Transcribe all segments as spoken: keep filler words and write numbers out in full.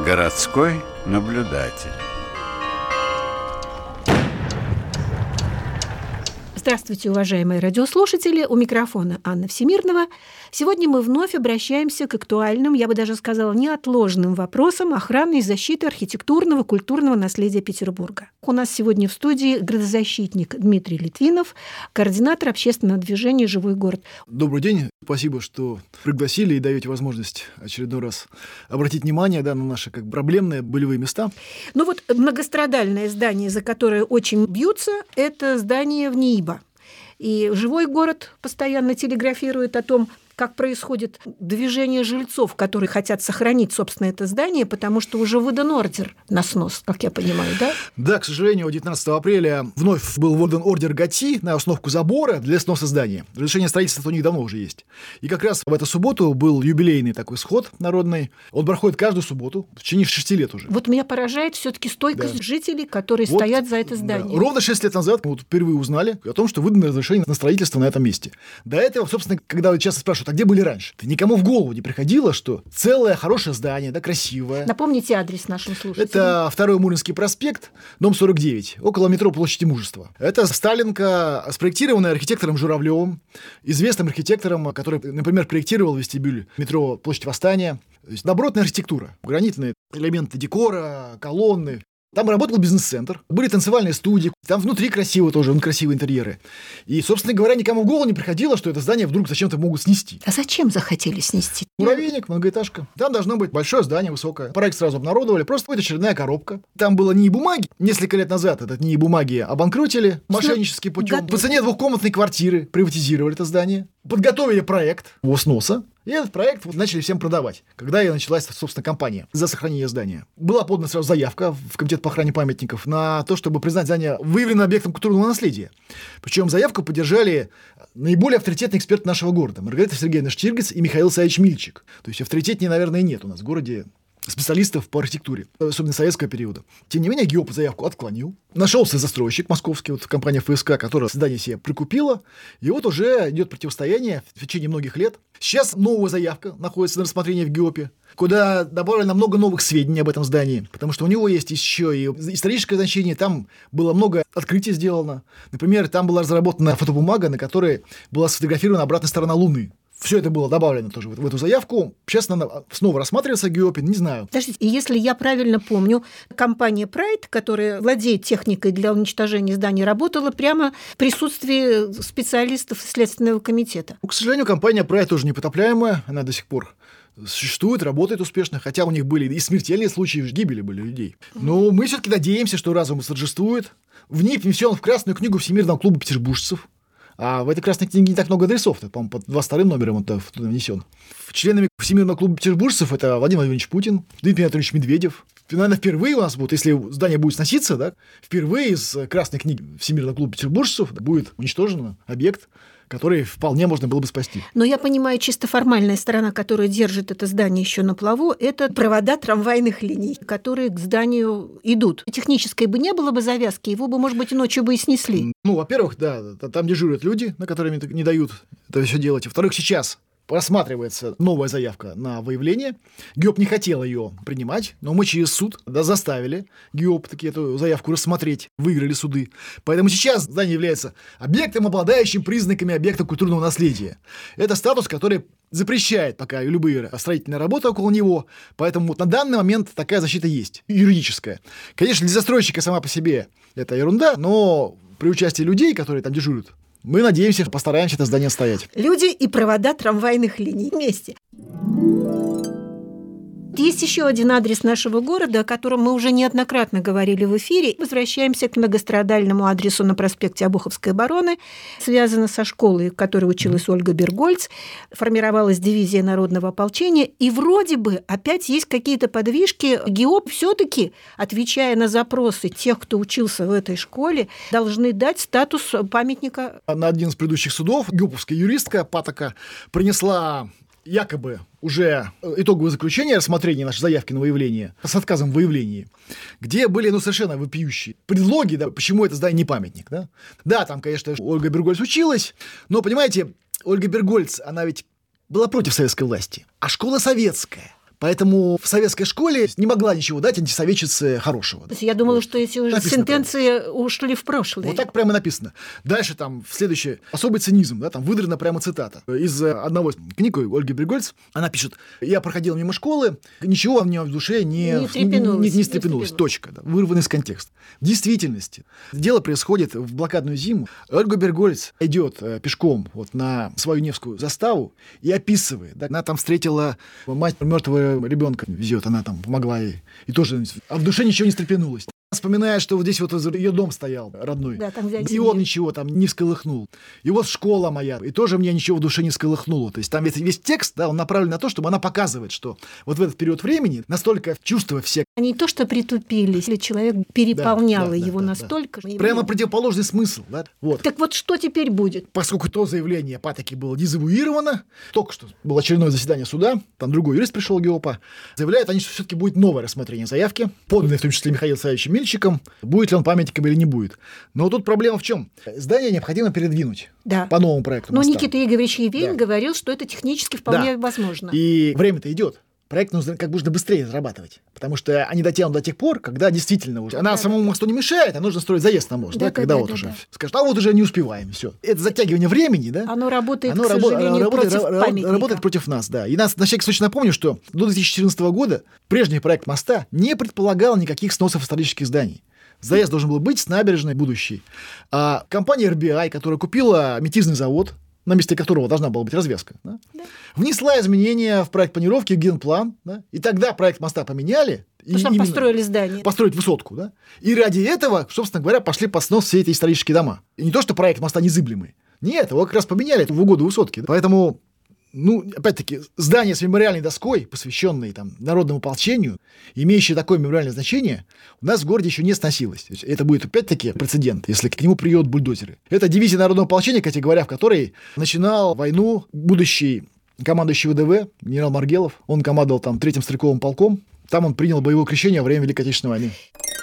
Городской наблюдатель. Здравствуйте, уважаемые радиослушатели. У микрофона Анна Всемирнова. Сегодня мы вновь обращаемся к актуальным, я бы даже сказала, неотложным вопросам охраны и защиты архитектурного, культурного наследия Петербурга. У нас сегодня в студии градозащитник Дмитрий Литвинов, координатор общественного движения «Живой город». Добрый день. Спасибо, что пригласили и даете возможность очередной раз обратить внимание да, на наши как проблемные болевые места. Ну вот многострадальное здание, за которое очень бьются, это здание в НИИБа. И «Живой город» постоянно телеграфирует о том, как происходит движение жильцов, которые хотят сохранить, собственно, это здание, потому что уже выдан ордер на снос, как я понимаю, да? Да, к сожалению, девятнадцатого апреля вновь был выдан ордер ГАТИ на установку забора для сноса здания. Разрешение строительства у них давно уже есть. И как раз в эту субботу был юбилейный такой сход народный. Он проходит каждую субботу в течение шести лет уже. Вот меня поражает все-таки стойкость да. жителей, которые вот, стоят за это здание. Да. Ровно шесть лет назад мы вот впервые узнали о том, что выдано разрешение на строительство на этом месте. До этого, собственно, когда часто спрашивают, а где были раньше? Никому в голову не приходило, что целое хорошее здание, да, красивое. Напомните адрес нашим слушателям. Это второй Муринский проспект, дом сорок девять, около метро Площади Мужества. Это Сталинка, спроектированная архитектором Журавлевым, известным архитектором, который, например, проектировал вестибюль метро Площадь Восстания. То есть добротная архитектура, гранитные элементы декора, колонны. Там работал бизнес-центр, были танцевальные студии, там внутри красиво тоже, красивые интерьеры. И, собственно говоря, никому в голову не приходило, что это здание вдруг зачем-то могут снести. А зачем захотели снести? Муравейник, многоэтажка. Там должно быть большое здание, высокое. Проект сразу обнародовали, просто будет очередная коробка. Там было НИИ бумаги. Несколько лет назад этот НИИ бумаги обанкротили мошенническим путем. Готов. По цене двухкомнатной квартиры приватизировали это здание. Подготовили проект его сноса. И этот проект вот начали всем продавать, когда и началась, собственно, кампания за сохранение здания. Была подана сразу заявка в Комитет по охране памятников на то, чтобы признать здание выявленным объектом культурного наследия. Причем заявку поддержали наиболее авторитетные эксперты нашего города. Маргарита Сергеевна Штиргец и Михаил Саевич Мильчик. То есть авторитетнее, наверное, нет у нас в городе специалистов по архитектуре, особенно советского периода. Тем не менее, ГИОП заявку отклонил. Нашелся застройщик московский, вот компания ФСК, которая здание себе прикупила. И вот уже идет противостояние в течение многих лет. Сейчас новая заявка находится на рассмотрении в ГИОПе, куда добавлено много новых сведений об этом здании, потому что у него есть еще и историческое значение, там было много открытий сделано. Например, там была разработана фотобумага, на которой была сфотографирована обратная сторона Луны. Все это было добавлено тоже в эту заявку. Сейчас она снова рассматривается в ГИОПе, не знаю. Подождите, если я правильно помню, компания Pride, которая владеет техникой для уничтожения зданий, работала прямо в присутствии специалистов Следственного комитета. К сожалению, компания Pride тоже непотопляемая, она до сих пор существует, работает успешно, хотя у них были и смертельные случаи, и гибели были людей. Но мы все-таки надеемся, что разум восторжествует. В ней внесен в Красную книгу Всемирного клуба петербуржцев. А в этой красной книге не так много адресов, по-моему, под двадцать вторым номером он туда внесен. Членами Всемирного клуба петербуржцев это Владимир Владимирович Путин, Дмитрий Анатольевич Медведев. И, наверное, впервые у нас будет, если здание будет сноситься, да, впервые из красной книги Всемирного клуба петербуржцев будет уничтожен объект, который вполне можно было бы спасти. Но я понимаю, чисто формальная сторона, которая держит это здание еще на плаву, это провода трамвайных линий, которые к зданию идут. Технической бы не было бы завязки, его бы, может быть, и ночью бы и снесли. Ну, во-первых, да, там дежурят люди, на которые не дают это все делать. Во-вторых, сейчас рассматривается новая заявка на выявление. ГИОП не хотел ее принимать, но мы через суд да, заставили ГИОП таки эту заявку рассмотреть, выиграли суды. Поэтому сейчас здание является объектом, обладающим признаками объекта культурного наследия. Это статус, который запрещает пока любые строительные работы около него, поэтому вот на данный момент такая защита есть, юридическая. Конечно, для застройщика сама по себе это ерунда, но при участии людей, которые там дежурят, мы надеемся, постараемся это здание отстоять. Люди и провода трамвайных линий вместе. Есть еще один адрес нашего города, о котором мы уже неоднократно говорили в эфире. Возвращаемся к многострадальному адресу на проспекте Обуховской обороны. Связано со школой, в которой училась Ольга Бергольц. Формировалась дивизия народного ополчения. И вроде бы опять есть какие-то подвижки. ГИОП все-таки, отвечая на запросы тех, кто учился в этой школе, должны дать статус памятника. На один из предыдущих судов ГИОПовская юристка Патока принесла якобы уже итоговое заключение рассмотрения нашей заявки на выявление с отказом в выявлении, где были ну, совершенно вопиющие предлоги, да, почему это здание не памятник. Да? да, там, конечно, Ольга Бергольц училась, но, понимаете, Ольга Бергольц, она ведь была против советской власти, а школа советская. Поэтому в советской школе не могла ничего дать антисоветчице хорошего. То есть я думала, вот. Что эти уже написано сентенции прямо. Ушли в прошлое. Вот так прямо написано. Дальше там в следующее. Особый цинизм, да, там выдрана прямо цитата. Из одного из книг Ольги Бригольц она пишет: «Я проходила мимо школы, ничего во мне в душе не, не стрепенулось. Не, не, не стрепенулось. Точка. Да, вырван из контекста. В действительности дело происходит в блокадную зиму. Ольга Бергольц идет э, пешком вот, на свою Невскую заставу и описывает. Да, она там встретила мать мертвого ребенка, везет, она там помогла ей. И тоже, а в душе ничего не стрепенулось. Вспоминая, что вот здесь вот ее дом стоял родной, да, там и он ничего там не всколыхнул. И вот школа моя, и тоже мне ничего в душе не всколыхнуло. То есть там весь, весь текст, да, он направлен на то, чтобы она показывает, что вот в этот период времени настолько чувства все... Не то, что притупились, или человек переполнял да, да, его да, настолько... Да. Прямо противоположный смысл. Да? Вот. Так вот что теперь будет? Поскольку то заявление опять-таки было дезавуировано, только что было очередное заседание суда, там другой юрист пришел, ГИОПа, заявляют они, что все-таки будет новое рассмотрение заявки, поданное в том числе Михаилом Савичем Мильчиком, будет ли он памятником или не будет. Но тут проблема в чем? Здание необходимо передвинуть да. по новому проекту. Но моста. Никита Игоревич Евейн да. говорил, что это технически вполне да. возможно. И время-то идет. Проект нужно как можно быстрее разрабатывать, потому что они дотянут до тех пор, когда действительно уже... Она да, самому мосту не мешает, а нужно строить заезд на мост, да, да, да, когда да, вот да, уже да. скажут, а вот уже не успеваем, все. Это затягивание времени, да? Оно работает, Оно к сожалению, работает, против памятника. Работает против нас, да. И нас, на всякий случай напомню, что до две тысячи четырнадцатого года прежний проект моста не предполагал никаких сносов исторических зданий. Заезд должен был быть с набережной будущей. А компания эр би ай, которая купила метизный завод, на месте которого должна была быть развязка, да, да. внесла изменения в проект планировки, в генплан, да, и тогда проект моста поменяли. Потому что там построили здание. Построить высотку, да. И ради этого, собственно говоря, пошли под снос все эти исторические дома. И не то, что проект моста незыблемый. Нет, его как раз поменяли в угоду высотки. Да. Поэтому, ну, опять-таки, здание с мемориальной доской, посвященное там народному ополчению, имеющее такое мемориальное значение, у нас в городе еще не сносилось. То есть это будет опять-таки прецедент, если к нему приедут бульдозеры. Это дивизия народного ополчения, кстати говоря, в которой начинал войну будущий командующий вэ дэ вэ генерал Маргелов. Он командовал там третьим стрелковым полком. Там он принял боевое крещение во время Великой Отечественной войны.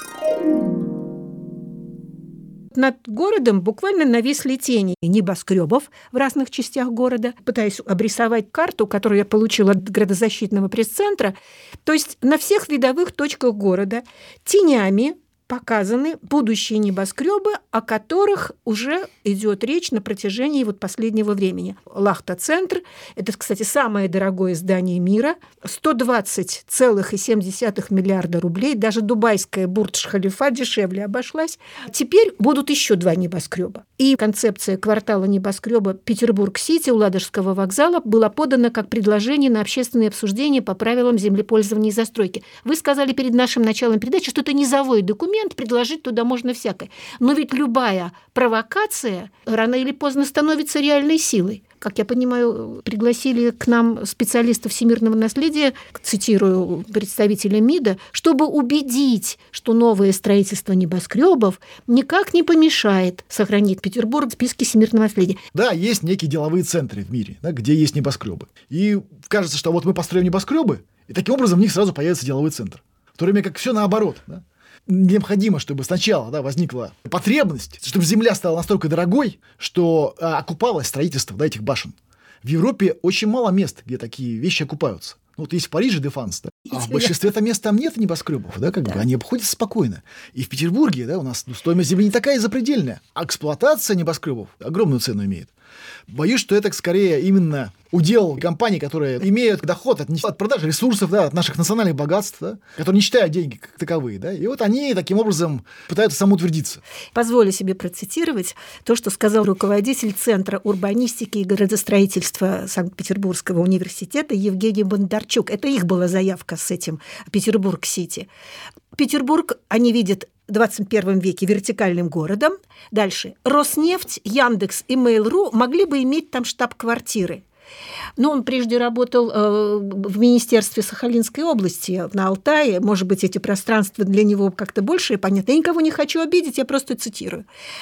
Над городом буквально нависли тени небоскребов в разных частях города. Пытаюсь обрисовать карту, которую я получила от градозащитного пресс-центра. То есть на всех видовых точках города тенями показаны будущие небоскребы, о которых уже идет речь на протяжении вот последнего времени. Лахта-центр – это, кстати, самое дорогое здание мира, сто двадцать целых семь десятых миллиарда рублей, даже дубайская Бурдж-Халифа дешевле обошлась. Теперь будут еще два небоскреба. И концепция квартала небоскреба Петербург-Сити у Ладожского вокзала была подана как предложение на общественное обсуждение по правилам землепользования и застройки. Вы сказали перед нашим началом передачи, что это низовой документ, предложить туда можно всякое. Но ведь любая провокация рано или поздно становится реальной силой. Как я понимаю, пригласили к нам специалистов всемирного наследия, цитирую представителя МИДа, чтобы убедить, что новое строительство небоскребов никак не помешает сохранить Петербург в списке всемирного наследия. Да, есть некие деловые центры в мире, да, где есть небоскребы. И кажется, что вот мы построим небоскребы, и таким образом в них сразу появится деловой центр. В то время как все наоборот, да. Необходимо, чтобы сначала да, возникла потребность, чтобы земля стала настолько дорогой, что а, окупалось строительство да, этих башен. В Европе очень мало мест, где такие вещи окупаются. Ну, вот есть в Париже Дефанс, да, а в большинстве там мест там нет небоскребов, да, как да. бы они обходятся спокойно. И в Петербурге да, у нас ну, стоимость земли не такая запредельная, а эксплуатация небоскребов огромную цену имеет. Боюсь, что это скорее именно удел компаний, которые имеют доход от, от продажи ресурсов, да, от наших национальных богатств, да, которые не считают деньги как таковые. Да, и вот они таким образом пытаются самоутвердиться. Позволю себе процитировать то, что сказал руководитель Центра урбанистики и городостроительства Санкт-Петербургского университета Евгений Бондарчук. Это их была заявка с этим Петербург-Сити. Петербург они видят в двадцать первом веке вертикальным городом. Дальше. Роснефть, Яндекс и Mail.ru могли бы иметь там штаб-квартиры. Но он прежде работал э, в Министерстве Сахалинской области, на Алтае. Может быть, эти пространства для него как-то больше и понятно. Я никого не хочу обидеть, я просто цитирую.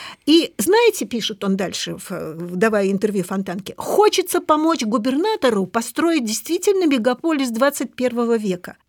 И знаете, пишет он дальше, давая интервью Фонтанке, хочется помочь губернатору построить действительно мегаполис двадцать первого века.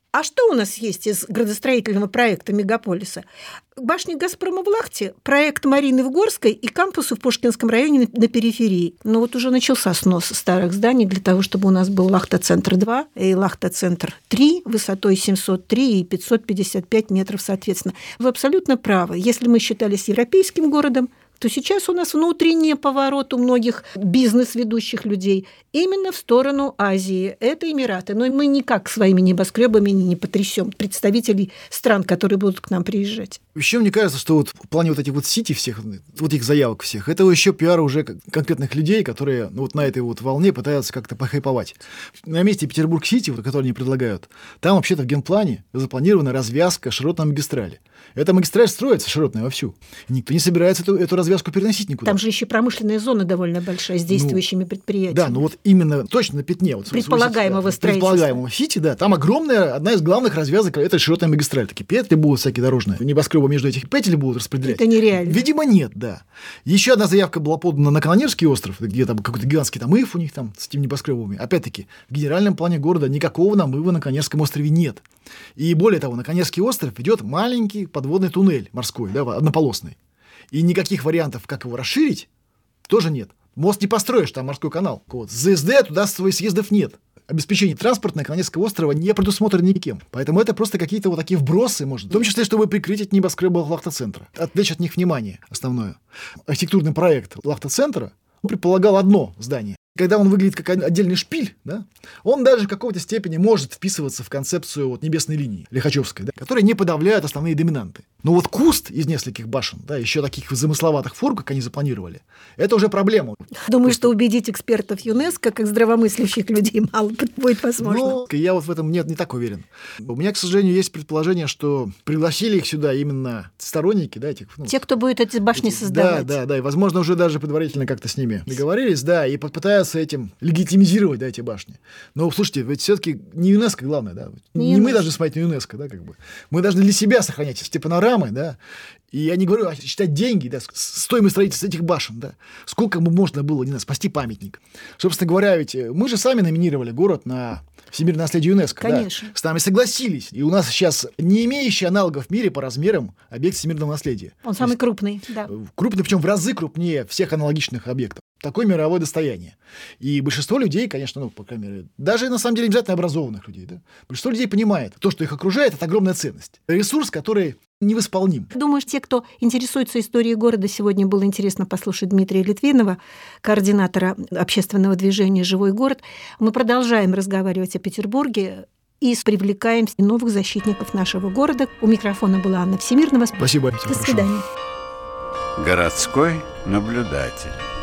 А что у нас есть из градостроительного проекта мегаполиса? Башня «Газпрома» в Лахте, проект Марины в Горской и кампусы в Пушкинском районе на периферии. Но вот уже начался снос старых зданий для того, чтобы у нас был Лахта-центр-два и Лахта-центр-три высотой семьсот три и пятьсот пятьдесят пять метров соответственно. Вы абсолютно правы. Если мы считались европейским городом, то сейчас у нас внутренний поворот у многих бизнес-ведущих людей именно в сторону Азии. Это Эмираты. Но мы никак своими небоскребами не потрясем представителей стран, которые будут к нам приезжать. Еще мне кажется, что вот в плане вот этих вот сити всех, вот этих заявок всех, это еще пиар уже конкретных людей, которые ну, вот на этой вот волне пытаются как-то похайповать. На месте Петербург-Сити, вот, который они предлагают, там вообще-то в генплане запланирована развязка широтной магистрали. Эта магистраль строится широтная вовсю. Никто не собирается эту, эту развязку переносить никуда. Там же еще промышленная зона довольно большая с действующими ну, предприятиями. Да, ну вот именно точно на пятне. Вот, предполагаемого сити, да, строительства. Предполагаемого сити, да. Там огромная, одна из главных развязок – это широтная магистраль. Такие петли будут всякие дорожные. Небоскребы между этих петель будут распределять. Это нереально. Видимо, нет, да. Еще одна заявка была подана на Канонерский остров, где там какой-то гигантский намыв у них там с этими небоскребами. Опять-таки, в генеральном плане города никакого намыва на Канонерском острове нет. И более того, на Канонерский остров идет маленький подводный туннель морской, да, однополосный. И никаких вариантов, как его расширить, тоже нет. Мост не построишь, там морской канал. Вот. С ЗСД туда своих съездов нет. Обеспечение транспортное Канонерского острова не предусмотрено никем. Поэтому это просто какие-то вот такие вбросы, может, в том числе, чтобы прикрыть от небоскреба Лахта-центра, отвлечь от них внимание основное. Архитектурный проект Лахта-центра предполагал одно здание. Когда он выглядит как отдельный шпиль, да, он даже в какой-то степени может вписываться в концепцию вот небесной линии Лихачевской, да, которая не подавляет основные доминанты. Но вот куст из нескольких башен, да, еще таких замысловатых форм, как они запланировали, это уже проблема. Думаю, что убедить экспертов ЮНЕСКО, как здравомыслящих людей, мало будет возможно. Но я вот в этом нет, не так уверен. У меня, к сожалению, есть предположение, что пригласили их сюда именно сторонники, да, этих... Ну, те, кто будет эти башни эти, создавать. Да, да, да, и, возможно, уже даже предварительно как-то с ними договорились, да, и попытаются этим легитимизировать, да, эти башни. Но, слушайте, ведь все-таки не ЮНЕСКО главное, да, не, не мы должны смотреть на ЮНЕСКО, да, как бы. Мы должны для себя сохранять эти панорамы, да, и я не говорю, а считать деньги, да, стоимость строительства этих башен, да, сколько бы можно было, не знаю, спасти памятник. Собственно говоря, ведь мы же сами номинировали город на всемирное наследие ЮНЕСКО. Конечно. Да, с нами согласились. И у нас сейчас не имеющий аналогов в мире по размерам объект всемирного наследия. Он самый есть, крупный, да. Крупный, причем в разы крупнее всех аналогичных объектов. Такое мировое достояние. И большинство людей, конечно, ну, по крайней мере, даже на самом деле обязательно образованных людей, да, большинство людей понимает, то, что их окружает, это огромная ценность. Ресурс, который невосполним. Думаю, те, кто интересуется историей города, сегодня было интересно послушать Дмитрия Литвинова, координатора общественного движения «Живой город». Мы продолжаем разговаривать о Петербурге и привлекаем новых защитников нашего города. У микрофона была Анна Всемирного. Спасибо. До свидания. Городской наблюдатель.